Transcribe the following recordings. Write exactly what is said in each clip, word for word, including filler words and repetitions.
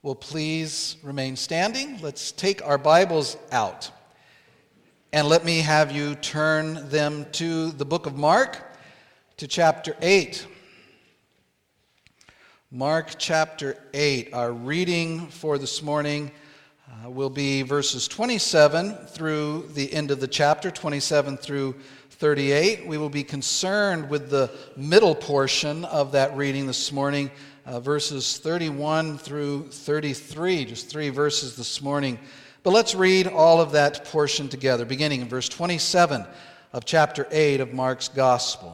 Will please remain standing. Let's take our Bibles out. And let me have you turn them to the book of Mark, to chapter eight. Mark chapter eight. Our reading for this morning uh, will be verses twenty-seven through the end of the chapter, twenty-seven through thirty-eight. We will be concerned with the middle portion of that reading this morning, Uh, verses thirty-one through thirty-three, just three verses this morning. But let's read all of that portion together, beginning in verse twenty-seven of chapter eight of Mark's Gospel.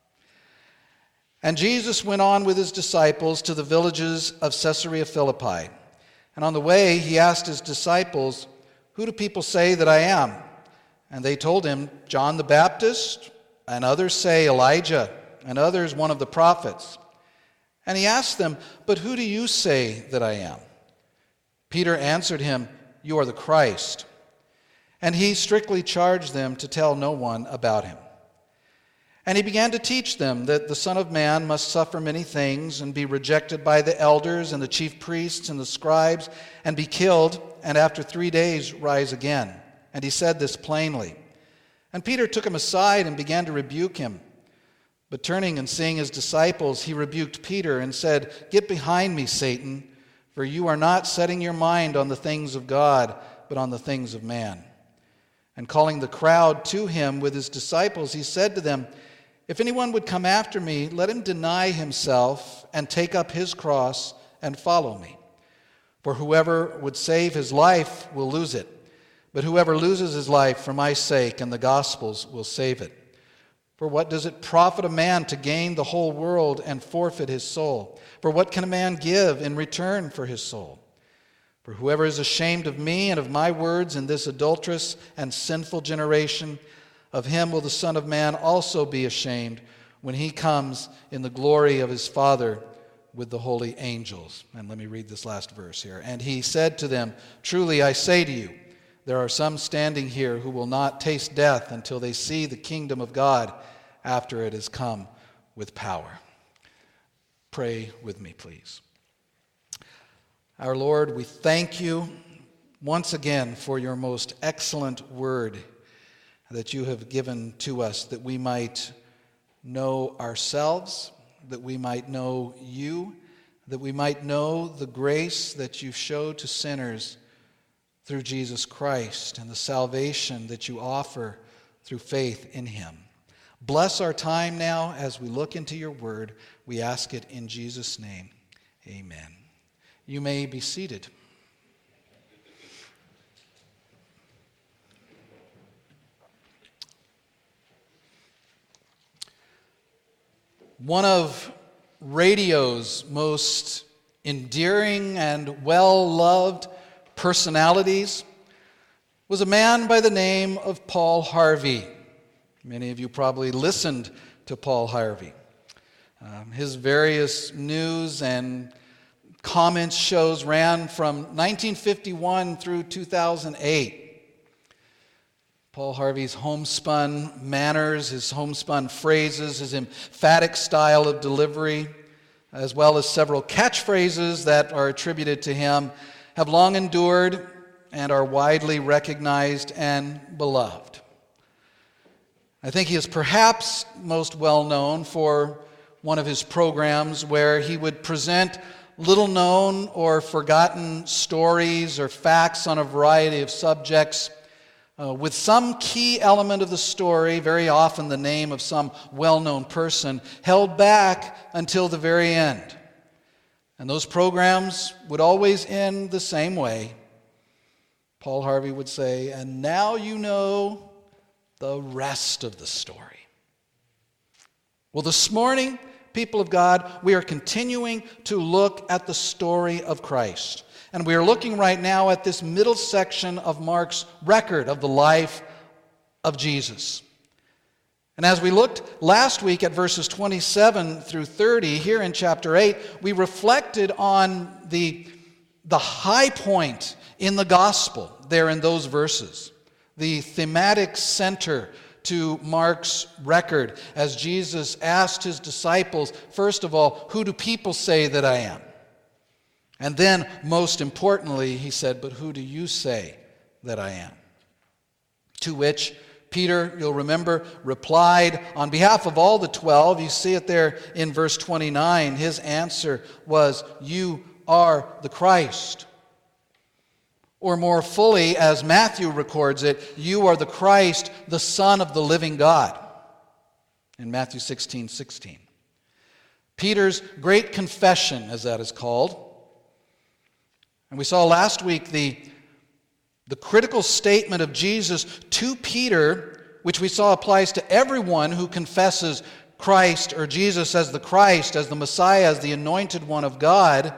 And Jesus went on with his disciples to the villages of Caesarea Philippi. And on the way he asked his disciples, "Who do people say that I am?" And they told him, "John the Baptist, and others say Elijah, and others one of the prophets." And he asked them, "But who do you say that I am?" Peter answered him, "You are the Christ." And he strictly charged them to tell no one about him. And he began to teach them that the Son of Man must suffer many things and be rejected by the elders and the chief priests and the scribes and be killed, and after three days rise again. And he said this plainly. And Peter took him aside and began to rebuke him. But turning and seeing his disciples, he rebuked Peter and said, "Get behind me, Satan, for you are not setting your mind on the things of God, but on the things of man." And calling the crowd to him with his disciples, he said to them, "If anyone would come after me, let him deny himself and take up his cross and follow me. For whoever would save his life will lose it, but whoever loses his life for my sake and the gospel's will save it. For what does it profit a man to gain the whole world and forfeit his soul? For what can a man give in return for his soul? For whoever is ashamed of me and of my words in this adulterous and sinful generation, of him will the Son of Man also be ashamed when he comes in the glory of his Father with the holy angels." And let me read this last verse here. "And he said to them, 'Truly I say to you, there are some standing here who will not taste death until they see the kingdom of God after it has come with power.'" Pray with me, please. Our Lord, we thank you once again for your most excellent word that you have given to us, that we might know ourselves, that we might know you, that we might know the grace that you show to sinners through Jesus Christ and the salvation that you offer through faith in him. Bless our time now as we look into your word. We ask it in Jesus' name. Amen. You may be seated. One of radio's most endearing and well-loved personalities was a man by the name of Paul Harvey. Many of you probably listened to Paul Harvey. Um, his various news and comments shows ran from nineteen fifty-one through two thousand eight. Paul Harvey's homespun manners, his homespun phrases, his emphatic style of delivery, as well as several catchphrases that are attributed to him, have long endured and are widely recognized and beloved. I think he is perhaps most well known for one of his programs where he would present little known or forgotten stories or facts on a variety of subjects uh, with some key element of the story, very often the name of some well-known person, held back until the very end. And those programs would always end the same way. Paul Harvey would say, "And now you know the rest of the story." Well, this morning, people of God, we are continuing to look at the story of Christ. And we are looking right now at this middle section of Mark's record of the life of Jesus. And as we looked last week at verses twenty-seven through thirty, here in chapter eight, we reflected on the, the high point in the gospel there in those verses, the thematic center to Mark's record as Jesus asked his disciples, first of all, "Who do people say that I am?" And then, most importantly, he said, "But who do you say that I am?" To which Peter, you'll remember, replied on behalf of all the twelve. You see it there in verse twenty-nine. His answer was, "You are the Christ." Or more fully, as Matthew records it, "You are the Christ, the Son of the living God," in Matthew sixteen sixteen. Peter's great confession, as that is called. And we saw last week the, the critical statement of Jesus to Peter, which we saw applies to everyone who confesses Christ or Jesus as the Christ, as the Messiah, as the anointed one of God.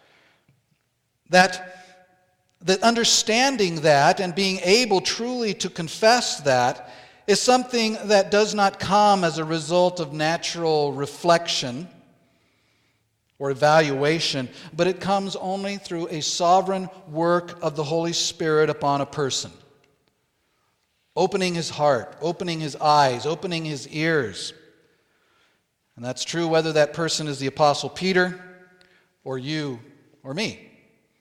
That, that understanding that and being able truly to confess that is something that does not come as a result of natural reflection or evaluation, but it comes only through a sovereign work of the Holy Spirit upon a person. Opening his heart, opening his eyes, opening his ears. And that's true whether that person is the Apostle Peter or you or me.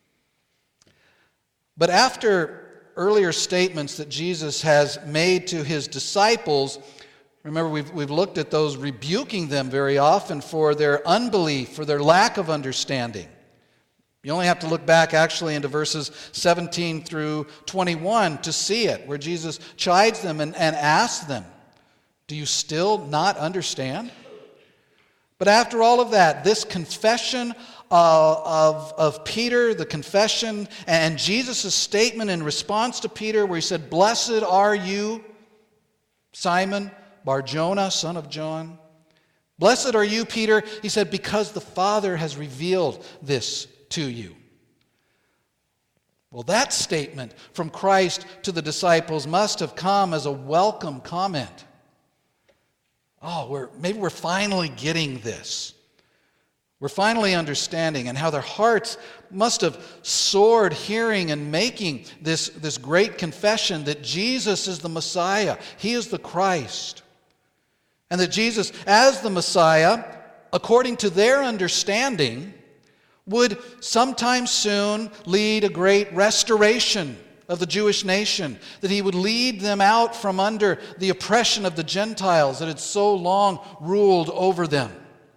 But after earlier statements that Jesus has made to his disciples, remember, we've, we've looked at those rebuking them very often for their unbelief, for their lack of understanding. You only have to look back actually into verses seventeen through twenty-one to see it, where Jesus chides them and, and asks them, "Do you still not understand?" But after all of that, this confession uh, of, of Peter, the confession, and Jesus' statement in response to Peter where he said, "Blessed are you, Simon Bar-Jonah, son of John. Blessed are you, Peter," he said, "because the Father has revealed this to you." Well, that statement from Christ to the disciples must have come as a welcome comment. Oh, we're, maybe we're finally getting this. We're finally understanding, and how their hearts must have soared hearing and making this, this great confession that Jesus is the Messiah. He is the Christ. And that Jesus, as the Messiah, according to their understanding, would sometime soon lead a great restoration of the Jewish nation, that he would lead them out from under the oppression of the Gentiles that had so long ruled over them.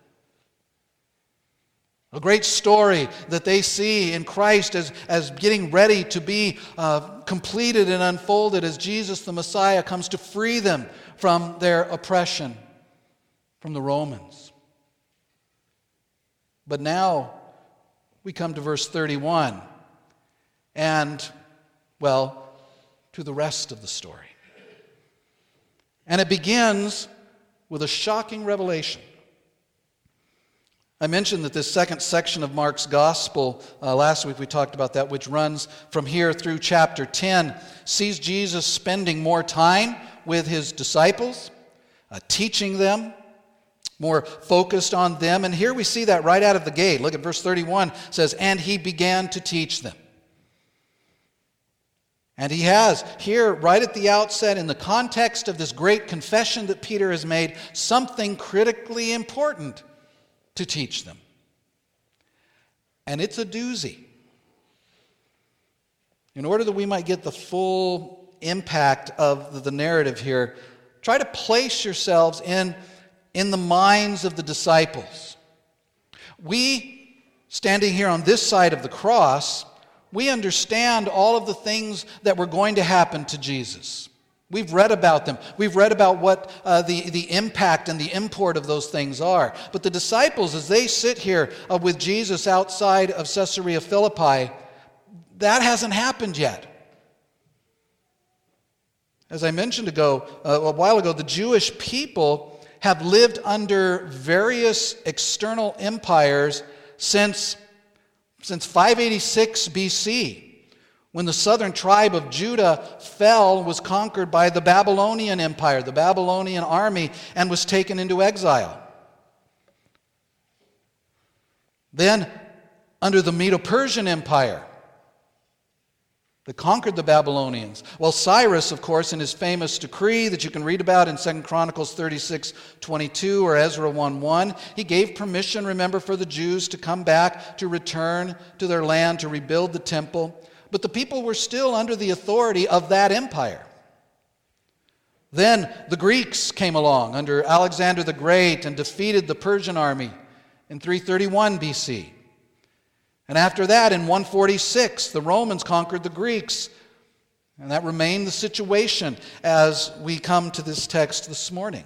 A great story that they see in Christ as, as getting ready to be uh, completed and unfolded as Jesus the Messiah comes to free them from their oppression from the Romans. But now we come to verse thirty-one and, well, to the rest of the story. And it begins with a shocking revelation. I mentioned that this second section of Mark's Gospel, uh, last week we talked about that, which runs from here through chapter ten, sees Jesus spending more time with his disciples, uh, teaching them, more focused on them. And here we see that right out of the gate. Look at verse thirty-one. It says, "And he began to teach them." And he has here, right at the outset, in the context of this great confession that Peter has made, something critically important to teach them. And it's a doozy. In order that we might get the full impact of the narrative here, try to place yourselves in, in the minds of the disciples. We, standing here on this side of the cross, we understand all of the things that were going to happen to Jesus. We've read about them. We've read about what uh, the, the impact and the import of those things are. But the disciples, as they sit here uh, with Jesus outside of Caesarea Philippi, that hasn't happened yet. As I mentioned ago, uh, a while ago, the Jewish people have lived under various external empires since, since five eighty-six B C, when the southern tribe of Judah fell, was conquered by the Babylonian Empire, the Babylonian army, and was taken into exile. Then, under the Medo-Persian Empire, that conquered the Babylonians. Well, Cyrus, of course, in his famous decree that you can read about in Second Chronicles thirty-six twenty-two or Ezra one one, he gave permission, remember, for the Jews to come back, to return to their land, to rebuild the temple. But the people were still under the authority of that empire. Then the Greeks came along under Alexander the Great and defeated the Persian army in three thirty-one B C. And after that, in one forty-six, the Romans conquered the Greeks. And that remained the situation as we come to this text this morning.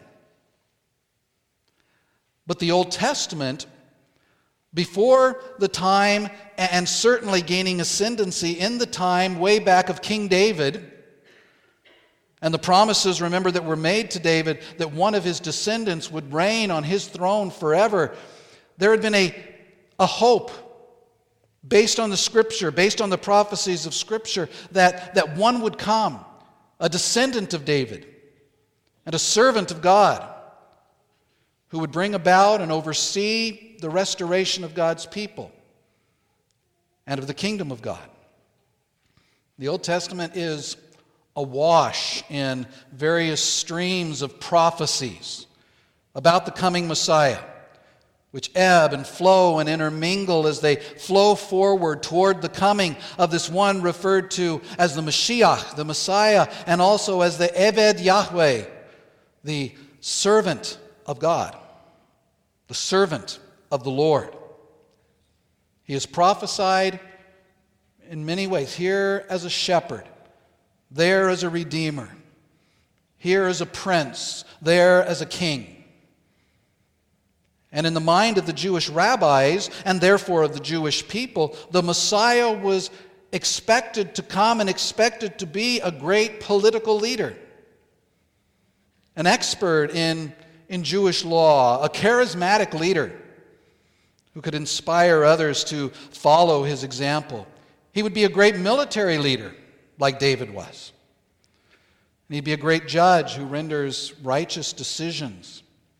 But the Old Testament, before the time, and certainly gaining ascendancy in the time way back of King David, and the promises, remember, that were made to David that one of his descendants would reign on his throne forever, there had been a, a hope based on the Scripture, based on the prophecies of Scripture, that, that one would come, a descendant of David and a servant of God, who would bring about and oversee the restoration of God's people and of the kingdom of God. The Old Testament is awash in various streams of prophecies about the coming Messiah, which ebb and flow and intermingle as they flow forward toward the coming of this one referred to as the Mashiach, the Messiah, and also as the Eved Yahweh, the servant of God, the servant of the Lord. He is prophesied in many ways, here as a shepherd, there as a redeemer, here as a prince, there as a king. And in the mind of the Jewish rabbis, and therefore of the Jewish people, the Messiah was expected to come and expected to be a great political leader, an expert in, in Jewish law, a charismatic leader who could inspire others to follow his example. He would be a great military leader, like David was. And he'd be a great judge who renders righteous decisions.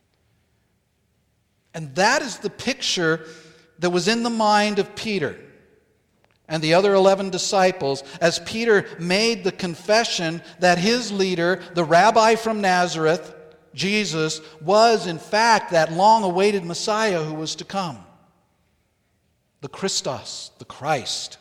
And that is the picture that was in the mind of Peter and the other eleven disciples as Peter made the confession that his leader, the rabbi from Nazareth, Jesus, was in fact that long-awaited Messiah who was to come. The Christos, the Christ.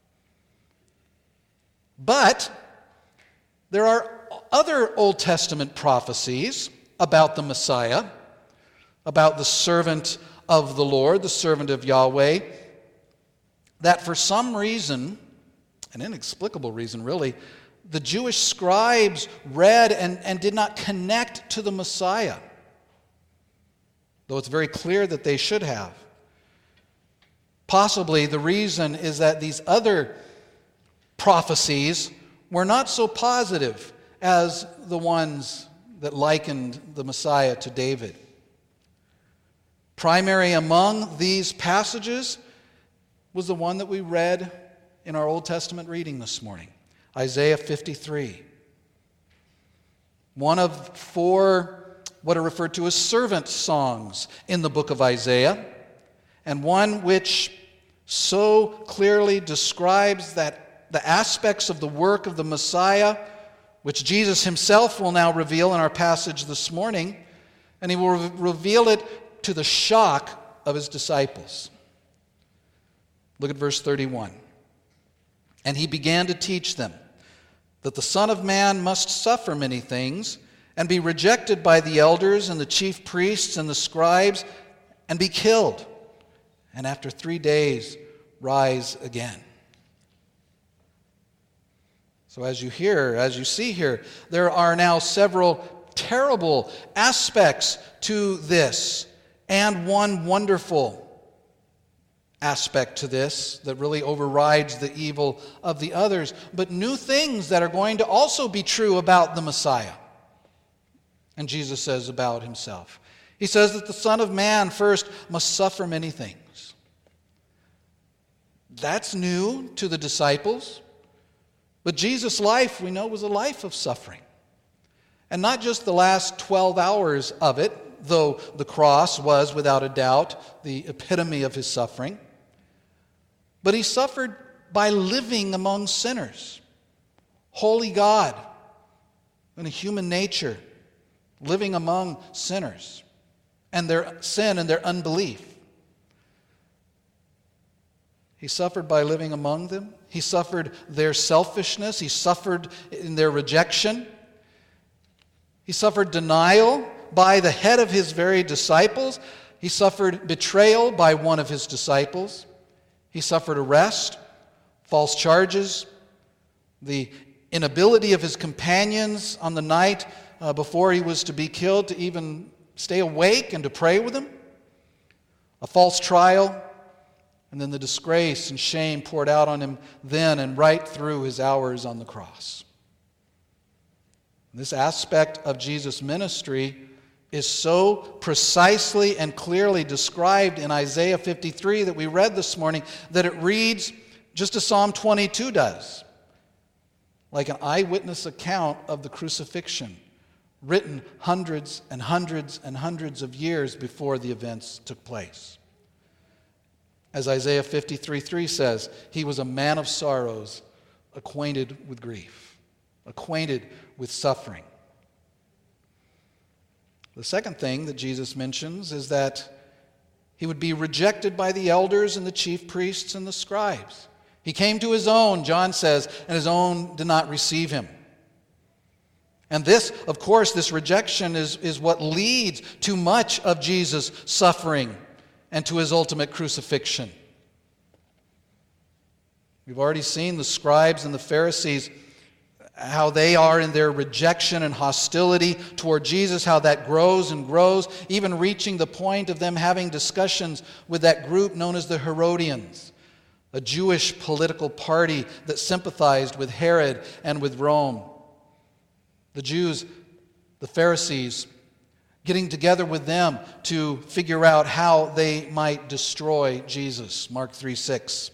But there are other Old Testament prophecies about the Messiah, about the servant of the Lord, the servant of Yahweh, that for some reason, an inexplicable reason really, the Jewish scribes read and, and did not connect to the Messiah, though it's very clear that they should have. Possibly the reason is that these other prophecies were not so positive as the ones that likened the Messiah to David. Primary among these passages was the one that we read in our Old Testament reading this morning, Isaiah fifty-three. One of four what are referred to as servant songs in the book of Isaiah, and one which so clearly describes that the aspects of the work of the Messiah, which Jesus himself will now reveal in our passage this morning, and he will re- reveal it to the shock of his disciples. Look at verse thirty-one. And he began to teach them that the Son of Man must suffer many things and be rejected by the elders and the chief priests and the scribes and be killed, and after three days rise again. So as you hear, as you see here, there are now several terrible aspects to this, and one wonderful aspect to this that really overrides the evil of the others, but new things that are going to also be true about the Messiah. And Jesus says about himself. He says that the Son of Man first must suffer many things. That's new to the disciples. But Jesus' life, we know, was a life of suffering. And not just the last twelve hours of it, though the cross was, without a doubt, the epitome of his suffering. But he suffered by living among sinners. holy God in a human nature, living among sinners and their sin and their unbelief. He suffered by living among them. He suffered their selfishness. He suffered in their rejection. He suffered denial by the head of his very disciples. He suffered betrayal by one of his disciples. He suffered arrest, false charges, the inability of his companions on the night uh, before he was to be killed to even stay awake and to pray with him, a false trial, and then the disgrace and shame poured out on him then and right through his hours on the cross. This aspect of Jesus' ministry is so precisely and clearly described in Isaiah fifty-three that we read this morning that it reads just as Psalm twenty-two does, like an eyewitness account of the crucifixion, written hundreds and hundreds and hundreds of years before the events took place. As Isaiah fifty-three three says, he was a man of sorrows, acquainted with grief, acquainted with suffering. The second thing that Jesus mentions is that he would be rejected by the elders and the chief priests and the scribes. He came to his own, John says, and his own did not receive him. And this, of course, this rejection is, is what leads to much of Jesus' suffering and to his ultimate crucifixion. We've already seen the scribes and the Pharisees, how they are in their rejection and hostility toward Jesus, how that grows and grows, even reaching the point of them having discussions with that group known as the Herodians, a Jewish political party that sympathized with Herod and with Rome. The Jews, the Pharisees, getting together with them to figure out how they might destroy Jesus, Mark three six.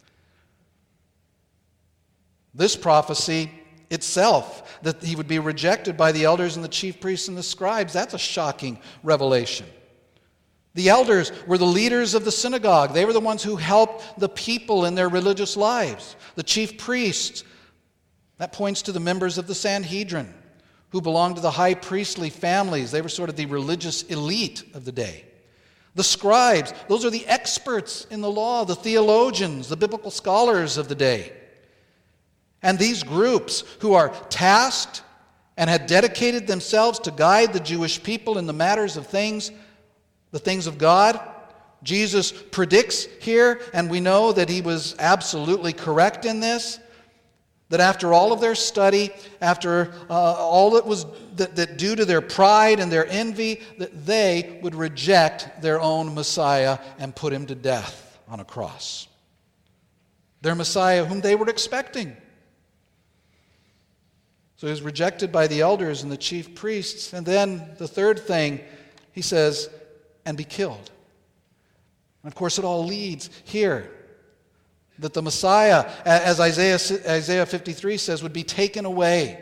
This prophecy itself, that he would be rejected by the elders and the chief priests and the scribes, that's a shocking revelation. The elders were the leaders of the synagogue. They were the ones who helped the people in their religious lives. The chief priests, that points to the members of the Sanhedrin, who belonged to the high priestly families. They were sort of the religious elite of the day. The scribes, those are the experts in the law, the theologians, the biblical scholars of the day. And these groups who are tasked and had dedicated themselves to guide the Jewish people in the matters of things, the things of God, Jesus predicts here, and we know that he was absolutely correct in this, that after all of their study, after uh, all that was that, that due to their pride and their envy, that they would reject their own Messiah and put him to death on a cross. Their Messiah whom they were expecting. So he was rejected by the elders and the chief priests. And then the third thing, he says, and be killed. And of course, it all leads here that the Messiah, as Isaiah, Isaiah fifty-three says, would be taken away.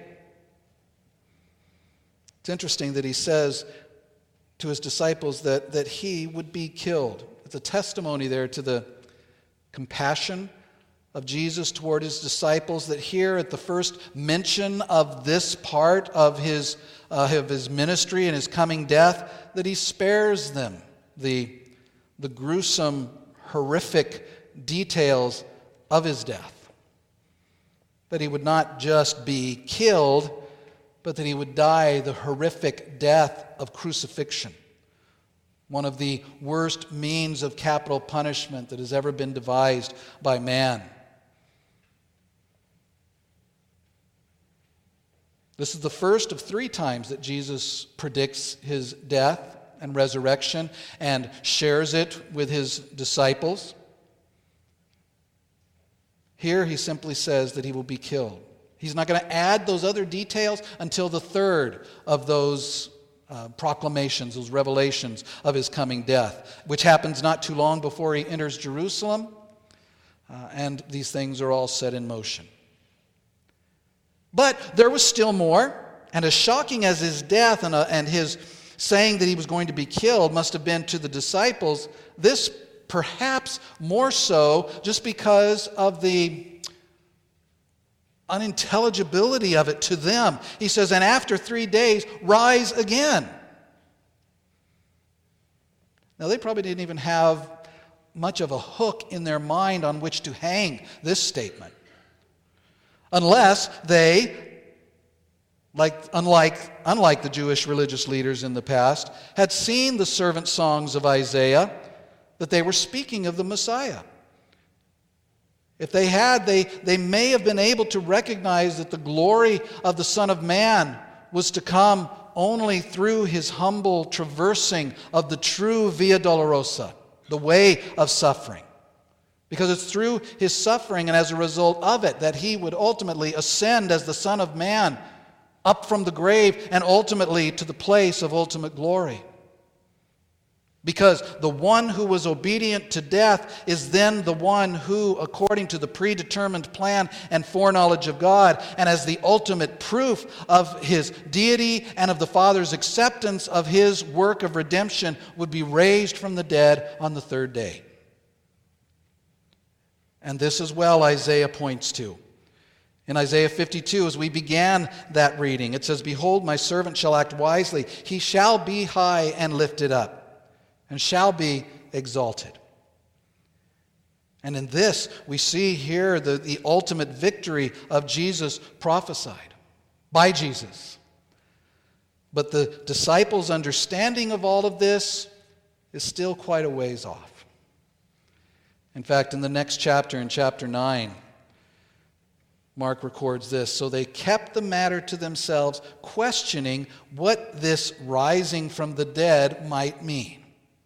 It's interesting that he says to his disciples that, that he would be killed. It's a testimony there to the compassion of Jesus toward his disciples, that here at the first mention of this part of his, uh, of his ministry and his coming death, that he spares them the, the gruesome, horrific details of his death. That he would not just be killed, but that he would die the horrific death of crucifixion. One of the worst means of capital punishment that has ever been devised by man. This is the first of three times that Jesus predicts his death and resurrection and shares it with his disciples. Here he simply says that he will be killed. He's not going to add those other details until the third of those uh, proclamations, those revelations of his coming death, which happens not too long before he enters Jerusalem, uh, and these things are all set in motion. But there was still more, and as shocking as his death and, uh, and his saying that he was going to be killed must have been to the disciples, this perhaps more so just because of the unintelligibility of it to them. He says, and after three days, rise again. Now, they probably didn't even have much of a hook in their mind on which to hang this statement. Unless they, like, unlike, unlike the Jewish religious leaders in the past, had seen the servant songs of Isaiah, that they were speaking of the Messiah. If they had, they, they may have been able to recognize that the glory of the Son of Man was to come only through his humble traversing of the true Via Dolorosa, the way of suffering. Because it's through his suffering and as a result of it that he would ultimately ascend as the Son of Man up from the grave and ultimately to the place of ultimate glory. Because the one who was obedient to death is then the one who, according to the predetermined plan and foreknowledge of God, and as the ultimate proof of his deity and of the Father's acceptance of his work of redemption, would be raised from the dead on the third day. And this as well Isaiah points to. In Isaiah fifty-two, as we began that reading, it says, "Behold, my servant shall act wisely. He shall be high and lifted up, and shall be exalted." And in this, we see here the, the ultimate victory of Jesus prophesied by Jesus. But the disciples' understanding of all of this is still quite a ways off. In fact, in the next chapter, in chapter nine, Mark records this: "So they kept the matter to themselves, questioning what this rising from the dead might mean."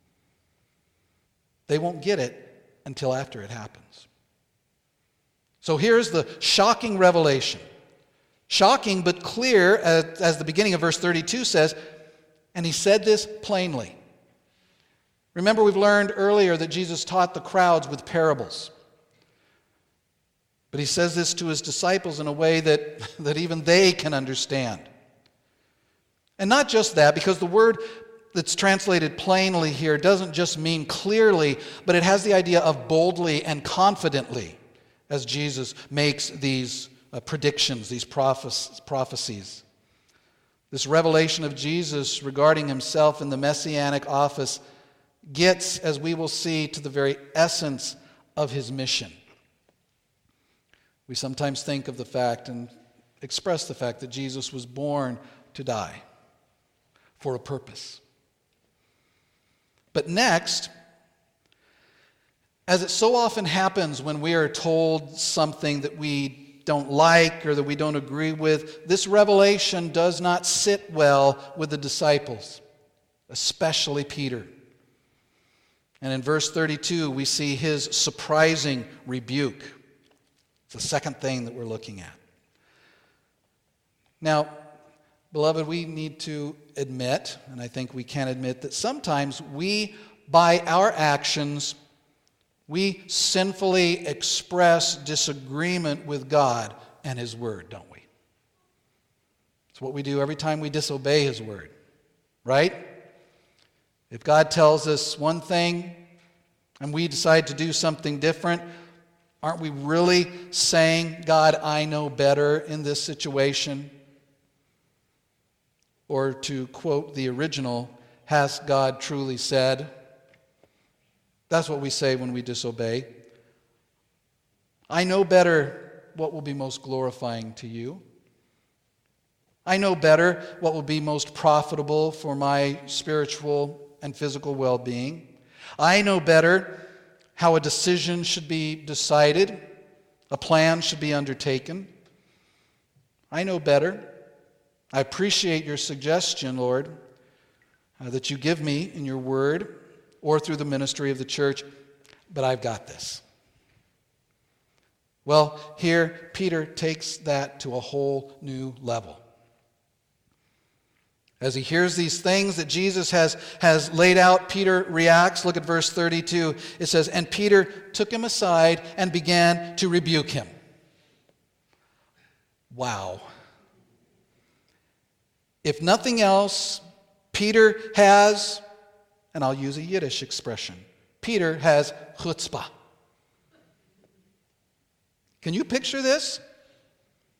They won't get it until after it happens. So here's the shocking revelation. Shocking but clear, as, as the beginning of verse thirty-two says, and he said this plainly. Remember, we've learned earlier that Jesus taught the crowds with parables. But he says this to his disciples in a way that, that even they can understand. And not just that, because the word that's translated plainly here doesn't just mean clearly, but it has the idea of boldly and confidently, as Jesus makes these uh, predictions, these prophe- prophecies. This revelation of Jesus regarding himself in the messianic office gets, as we will see, to the very essence of his mission. We sometimes think of the fact and express the fact that Jesus was born to die for a purpose. But next, as it so often happens when we are told something that we don't like or that we don't agree with, this revelation does not sit well with the disciples, especially Peter. And in verse thirty-two, we see his surprising rebuke. It's the second thing that we're looking at. Now, beloved, we need to admit, and I think we can admit, that sometimes we, by our actions, we sinfully express disagreement with God and his word, don't we? It's what we do every time we disobey his word, right? If God tells us one thing and we decide to do something different, aren't we really saying, "God, I know better in this situation"? Or to quote the original, "Has God truly said?" That's what we say when we disobey. I know better what will be most glorifying to you. I know better what will be most profitable for my spiritual and physical well-being. I know better how a decision should be decided, a plan should be undertaken. I know better. I appreciate your suggestion, Lord, uh, that you give me in your word or through the ministry of the church, but I've got this. Well, here Peter takes that to a whole new level. As he hears these things that Jesus has, has laid out, Peter reacts. Look at verse thirty-two. It says, "And Peter took him aside and began to rebuke him." Wow. If nothing else, Peter has, and I'll use a Yiddish expression, Peter has chutzpah. Can you picture this?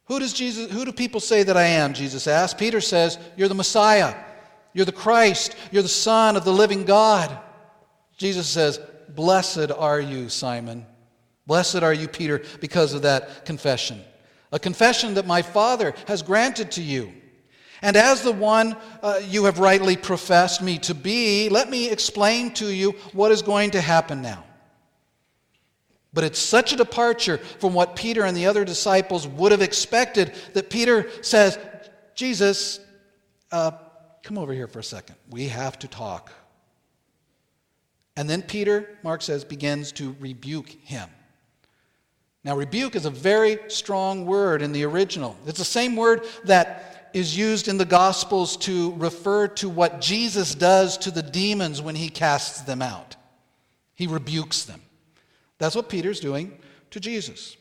Who does Jesus, who do people say that I am? Jesus asked. Peter says, you're the Messiah. You're the Christ. You're the Son of the living God. Jesus says, blessed are you, Simon. Blessed are you, Peter, because of that confession. A confession that my Father has granted to you. And as the one uh, you have rightly professed me to be, let me explain to you what is going to happen now. But it's such a departure from what Peter and the other disciples would have expected that Peter says, Jesus, uh, come over here for a second. We have to talk. And then Peter, Mark says, begins to rebuke him. Now, rebuke is a very strong word in the original. It's the same word that is used in the Gospels to refer to what Jesus does to the demons when he casts them out. He rebukes them. That's what Peter's doing to Jesus.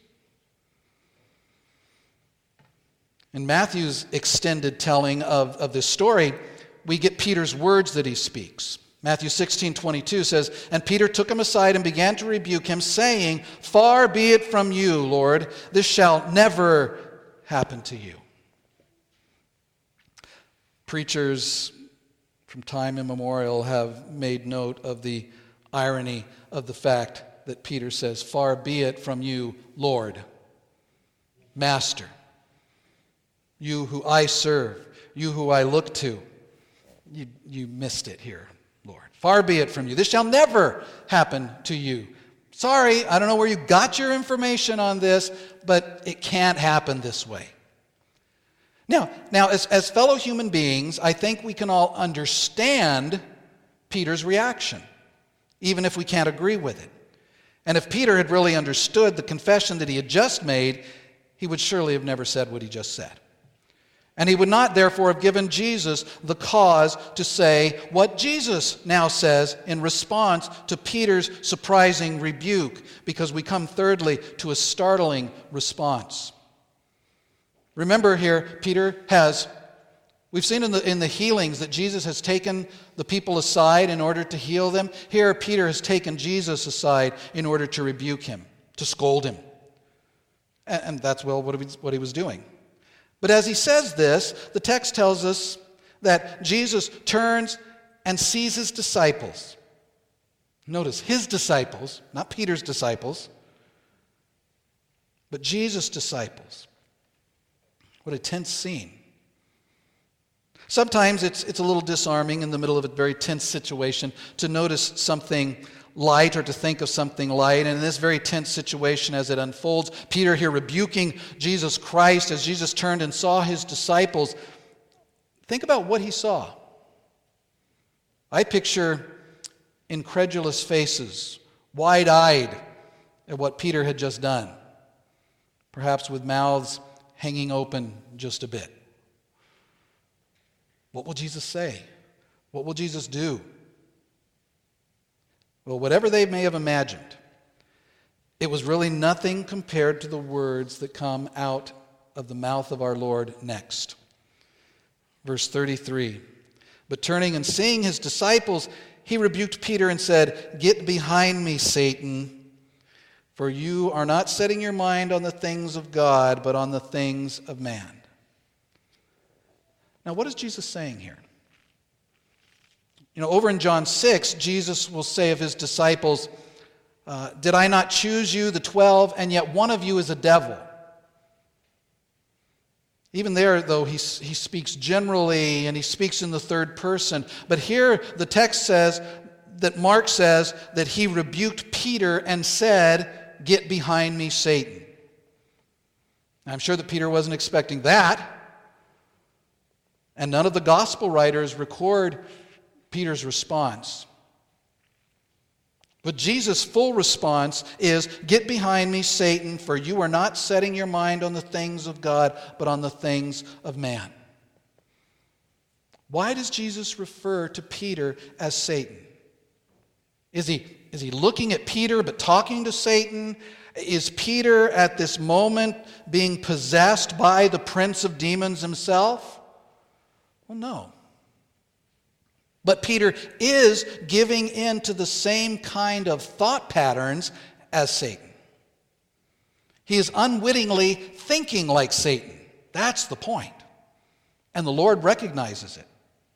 In Matthew's extended telling of, of this story, we get Peter's words that he speaks. Matthew sixteen twenty-two says, and Peter took him aside and began to rebuke him, saying, far be it from you, Lord, this shall never happen to you. Preachers from time immemorial have made note of the irony of the fact that Peter says, far be it from you, Lord, Master, you who I serve, you who I look to. You, you missed it here, Lord. Far be it from you. This shall never happen to you. Sorry, I don't know where you got your information on this, but it can't happen this way. Now, now as, as fellow human beings, I think we can all understand Peter's reaction, even if we can't agree with it. And if Peter had really understood the confession that he had just made, he would surely have never said what he just said. And he would not, therefore, have given Jesus the cause to say what Jesus now says in response to Peter's surprising rebuke, because we come thirdly to a startling response. Remember here, Peter has, we've seen in the, in the healings that Jesus has taken the people aside in order to heal them. Here, Peter has taken Jesus aside in order to rebuke him, to scold him. And, and that's, well, what he, what he was doing. But as he says this, the text tells us that Jesus turns and sees his disciples. Notice, his disciples, not Peter's disciples, but Jesus' disciples. What a tense scene. Sometimes it's, it's a little disarming in the middle of a very tense situation to notice something light or to think of something light. And in this very tense situation as it unfolds, Peter here rebuking Jesus Christ as Jesus turned and saw his disciples. Think about what he saw. I picture incredulous faces, wide-eyed at what Peter had just done, perhaps with mouths hanging open just a bit. What will Jesus say? What will Jesus do? Well, whatever they may have imagined, it was really nothing compared to the words that come out of the mouth of our Lord next. Verse thirty-three, but turning and seeing his disciples, he rebuked Peter and said, get behind me, Satan, for you are not setting your mind on the things of God, but on the things of man. Now, what is Jesus saying here? You know, over in John six, Jesus will say of his disciples, uh, did I not choose you, the twelve, and yet one of you is a devil? Even there, though, he, he speaks generally and he speaks in the third person. But here the text says that Mark says that he rebuked Peter and said, get behind me, Satan. I'm sure that Peter wasn't expecting that. And none of the gospel writers record Peter's response. But Jesus' full response is, get behind me, Satan, for you are not setting your mind on the things of God, but on the things of man. Why does Jesus refer to Peter as Satan? Is he, is he looking at Peter but talking to Satan? Is Peter at this moment being possessed by the prince of demons himself? Well, no. But Peter is giving in to the same kind of thought patterns as Satan. He is unwittingly thinking like Satan. That's the point. And the Lord recognizes it.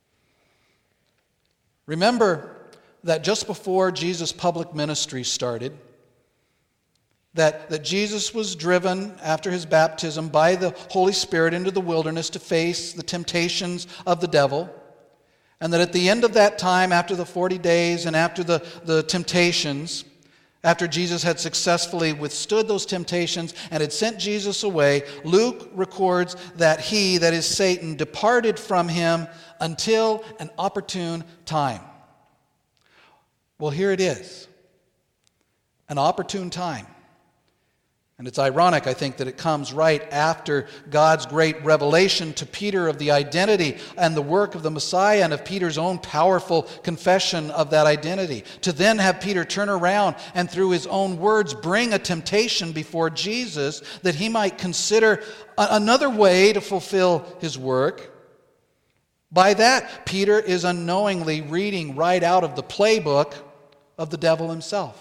Remember that just before Jesus' public ministry started, that, that Jesus was driven after his baptism by the Holy Spirit into the wilderness to face the temptations of the devil, and that at the end of that time, after the forty days and after the, the temptations, after Jesus had successfully withstood those temptations and had sent Jesus away, Luke records that he, that is Satan, departed from him until an opportune time. Well, here it is, an opportune time. And it's ironic, I think, that it comes right after God's great revelation to Peter of the identity and the work of the Messiah and of Peter's own powerful confession of that identity. To then have Peter turn around and through his own words bring a temptation before Jesus that he might consider another way to fulfill his work. By that, Peter is unknowingly reading right out of the playbook of the devil himself.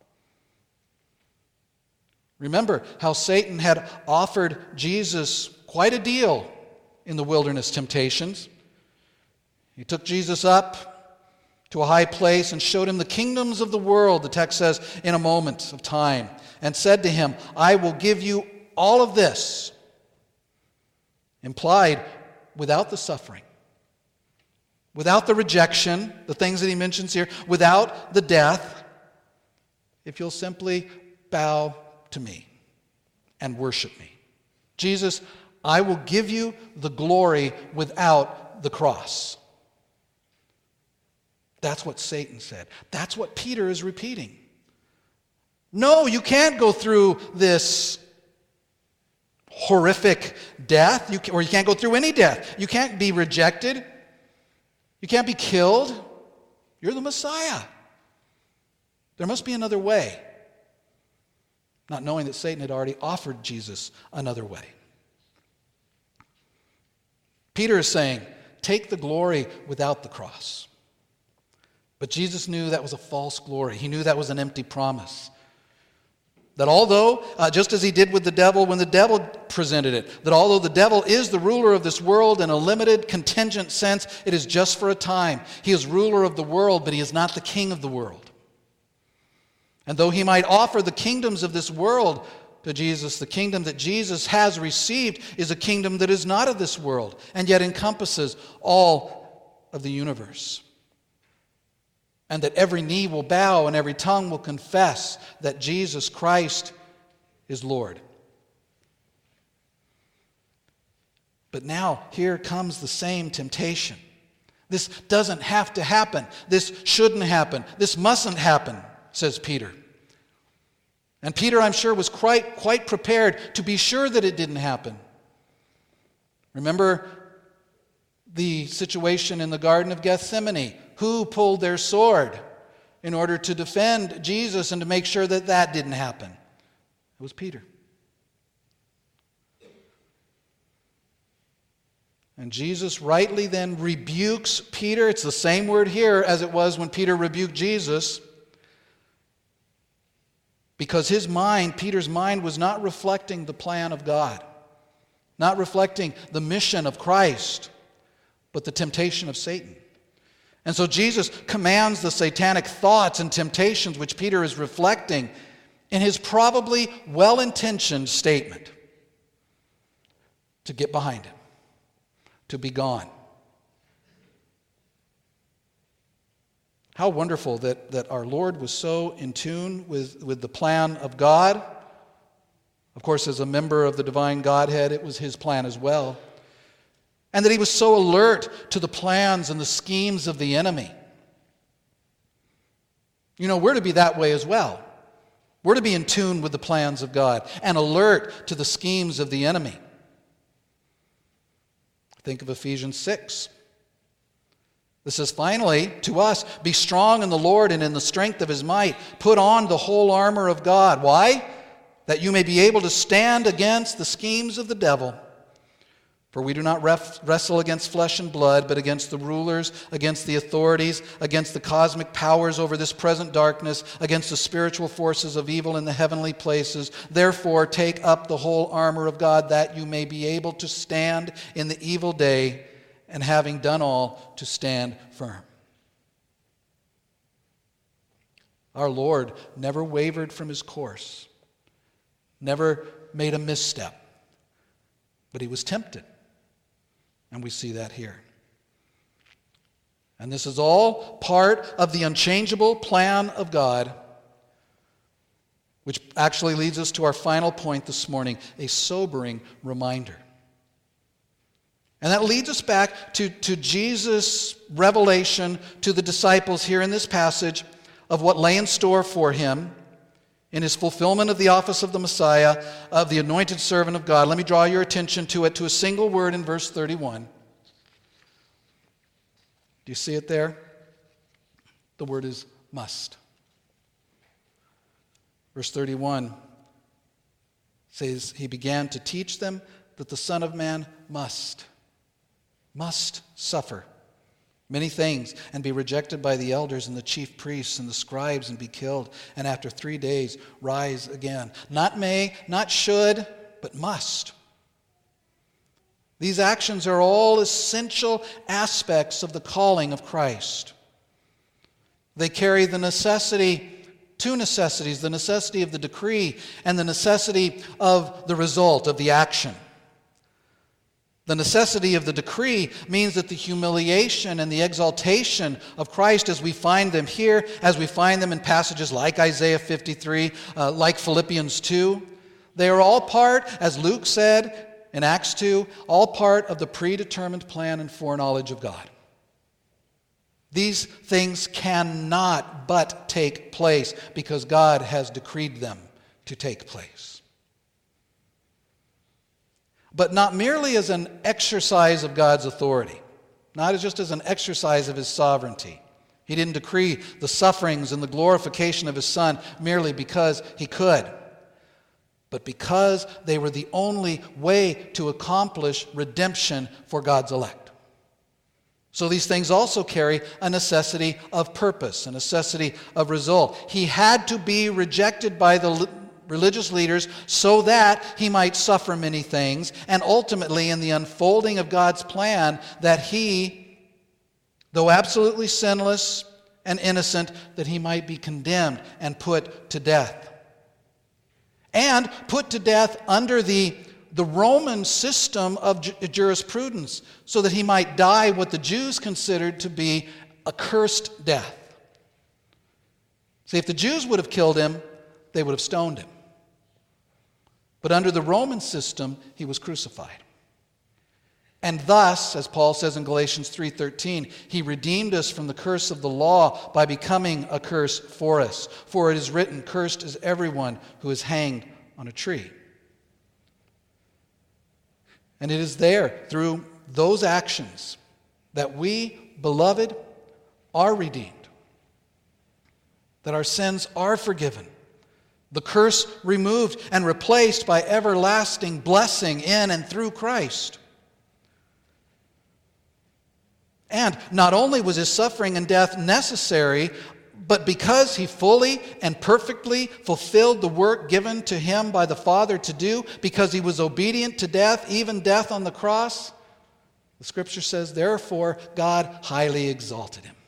Remember how Satan had offered Jesus quite a deal in the wilderness temptations. He took Jesus up to a high place and showed him the kingdoms of the world, the text says, in a moment of time, and said to him, I will give you all of this, implied without the suffering, without the rejection, the things that he mentions here, without the death, if you'll simply bow to me and worship me. Jesus, I will give you the glory without the cross. That's what Satan said. That's what Peter is repeating. No, you can't go through this horrific death, you can, or you can't go through any death. You can't be rejected. You can't be killed. You're the Messiah. There must be another way. Not knowing that Satan had already offered Jesus another way. Peter is saying, take the glory without the cross. But Jesus knew that was a false glory. He knew that was an empty promise. That although, uh, just as he did with the devil when the devil presented it, that although the devil is the ruler of this world in a limited, contingent sense, it is just for a time. He is ruler of the world, but he is not the king of the world. And though he might offer the kingdoms of this world to Jesus, the kingdom that Jesus has received is a kingdom that is not of this world and yet encompasses all of the universe. And that every knee will bow and every tongue will confess that Jesus Christ is Lord. But now here comes the same temptation. This doesn't have to happen. This shouldn't happen. This mustn't happen, says Peter. And Peter, I'm sure, was quite, quite prepared to be sure that it didn't happen. Remember the situation in the Garden of Gethsemane. Who pulled their sword in order to defend Jesus and to make sure that that didn't happen? It was Peter. And Jesus rightly then rebukes Peter. It's the same word here as it was when Peter rebuked Jesus. Because his mind, Peter's mind, was not reflecting the plan of God. Not reflecting the mission of Christ, but the temptation of Satan. And so Jesus commands the satanic thoughts and temptations which Peter is reflecting in his probably well-intentioned statement to get behind him, to be gone. How wonderful that, that our Lord was so in tune with, with the plan of God. Of course, as a member of the divine Godhead, it was his plan as well. And that he was so alert to the plans and the schemes of the enemy. You know, we're to be that way as well. We're to be in tune with the plans of God and alert to the schemes of the enemy. Think of Ephesians six. This says, finally, to us, be strong in the Lord and in the strength of his might. Put on the whole armor of God. Why? That you may be able to stand against the schemes of the devil. For we do not ref- wrestle against flesh and blood, but against the rulers, against the authorities, against the cosmic powers over this present darkness, against the spiritual forces of evil in the heavenly places. Therefore, take up the whole armor of God, that you may be able to stand in the evil day, and having done all, to stand firm. Our Lord never wavered from his course, never made a misstep, but he was tempted. And we see that here. And this is all part of the unchangeable plan of God, which actually leads us to our final point this morning, a sobering reminder. And that leads us back to, to Jesus' revelation to the disciples here in this passage of what lay in store for him in his fulfillment of the office of the Messiah, of the anointed servant of God. Let me draw your attention to it, to a single word in verse thirty-one. Do you see it there? The word is must. Verse thirty-one says, he began to teach them that the Son of Man must, must suffer many things, and be rejected by the elders and the chief priests and the scribes, and be killed, and after three days rise again. Not may, not should, but must. These actions are all essential aspects of the calling of Christ. They carry the necessity, two necessities, the necessity of the decree and the necessity of the result, of the action. The necessity of the decree means that the humiliation and the exaltation of Christ, as we find them here, as we find them in passages like Isaiah fifty-three, uh, like Philippians two, they are all part, as Luke said in Acts two, all part of the predetermined plan and foreknowledge of God. These things cannot but take place because God has decreed them to take place. But not merely as an exercise of God's authority, not just as an exercise of his sovereignty. He didn't decree the sufferings and the glorification of his Son merely because he could, but because they were the only way to accomplish redemption for God's elect. So these things also carry a necessity of purpose, a necessity of result. He had to be rejected by the religious leaders so that he might suffer many things, and ultimately in the unfolding of God's plan that he, though absolutely sinless and innocent, that he might be condemned and put to death. And put to death under the, the Roman system of ju- jurisprudence, so that he might die what the Jews considered to be a cursed death. See, if the Jews would have killed him, they would have stoned him. But under the Roman system, he was crucified. And thus, as Paul says in Galatians three thirteen, he redeemed us from the curse of the law by becoming a curse for us. For it is written, cursed is everyone who is hanged on a tree. And it is there, through those actions, that we, beloved, are redeemed, that our sins are forgiven, the curse removed and replaced by everlasting blessing in and through Christ. And not only was his suffering and death necessary, but because he fully and perfectly fulfilled the work given to him by the Father to do, because he was obedient to death, even death on the cross, the Scripture says, therefore, God highly exalted him.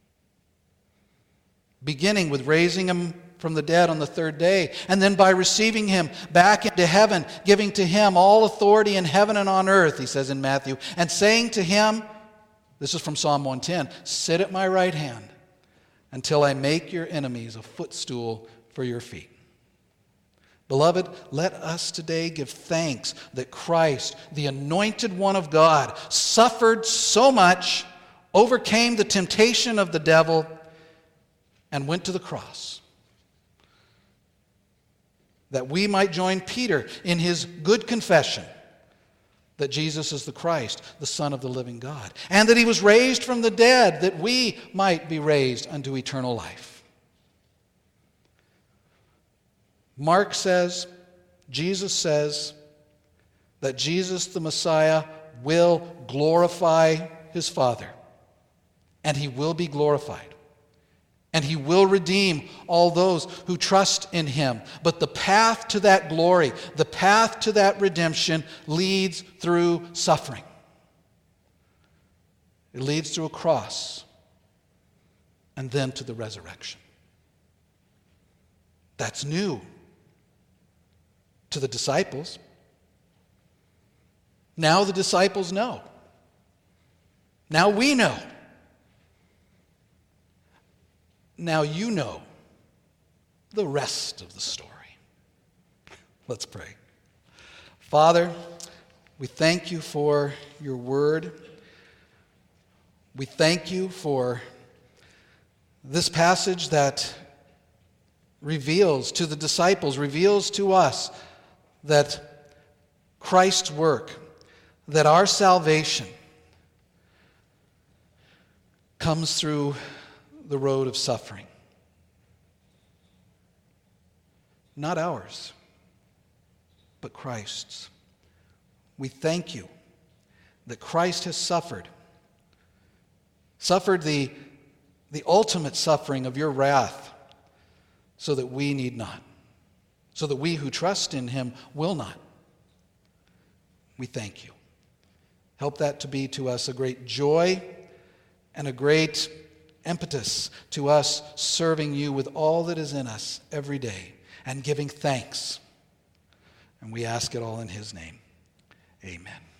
Beginning with raising him from the dead on the third day, and then by receiving him back into heaven, giving to him all authority in heaven and on earth, he says in Matthew, and saying to him, this is from Psalm one ten, sit at my right hand until I make your enemies a footstool for your feet. Beloved, let us today give thanks that Christ, the anointed one of God, suffered so much, overcame the temptation of the devil, and went to the cross, that we might join Peter in his good confession that Jesus is the Christ, the Son of the living God, and that he was raised from the dead, that we might be raised unto eternal life. Mark says, Jesus says, that Jesus the Messiah will glorify his Father, and he will be glorified. And he will redeem all those who trust in him. But the path to that glory, the path to that redemption, leads through suffering. It leads through a cross, and then to the resurrection. That's new to the disciples. Now the disciples know. Now we know. Now you know the rest of the story. Let's pray. Father, we thank you for your word. We thank you for this passage that reveals to the disciples, reveals to us that Christ's work, that our salvation comes through the road of suffering. Not ours, but Christ's. We thank you that Christ has suffered, suffered the, the ultimate suffering of your wrath, so that we need not, so that we who trust in him will not. We thank you. Help that to be to us a great joy and a great impetus to us serving you with all that is in us every day and giving thanks. And we ask it all in his name. Amen.